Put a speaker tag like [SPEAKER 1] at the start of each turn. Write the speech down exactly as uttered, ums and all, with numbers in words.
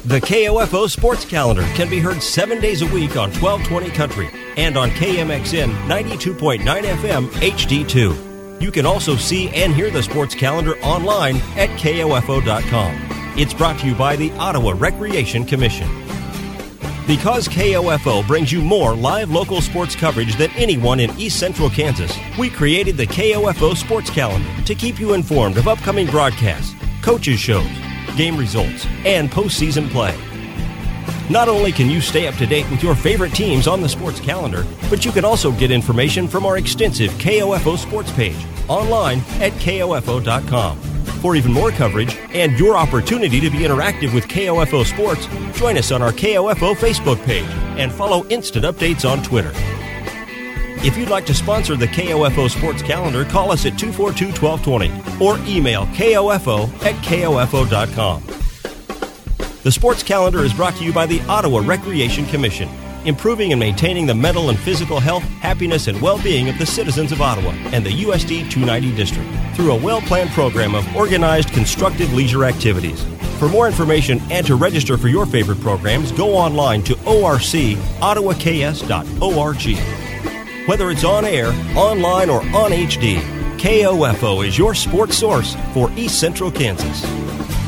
[SPEAKER 1] The K O F O Sports Calendar can be heard seven days a week on twelve twenty Country and on K M X N ninety-two point nine F M H D two. You can also see and hear the Sports Calendar online at K O F O dot com. It's brought to you by the Ottawa Recreation Commission. Because K O F O brings you more live local sports coverage than anyone in East Central Kansas, we created the K O F O Sports Calendar to keep you informed of upcoming broadcasts, coaches' shows, game results, and postseason play. Not only can you stay up to date with your favorite teams on the sports calendar, but you can also get information from our extensive K O F O Sports page online at K O F O dot com. For even more coverage and your opportunity to be interactive with K O F O Sports, join us on our K O F O Facebook page and follow instant updates on Twitter. If you'd like to sponsor the K O F O Sports Calendar, call us at two four two, one two two zero or email K O F O at K O F O dot com. The Sports Calendar is brought to you by the Ottawa Recreation Commission, improving and maintaining the mental and physical health, happiness, and well-being of the citizens of Ottawa and the U S D two ninety district through a well-planned program of organized, constructive leisure activities. For more information and to register for your favorite programs, go online to O R C ottawa k s dot org. Whether it's on air, online, or on H D, K O F O is your sports source for East Central Kansas.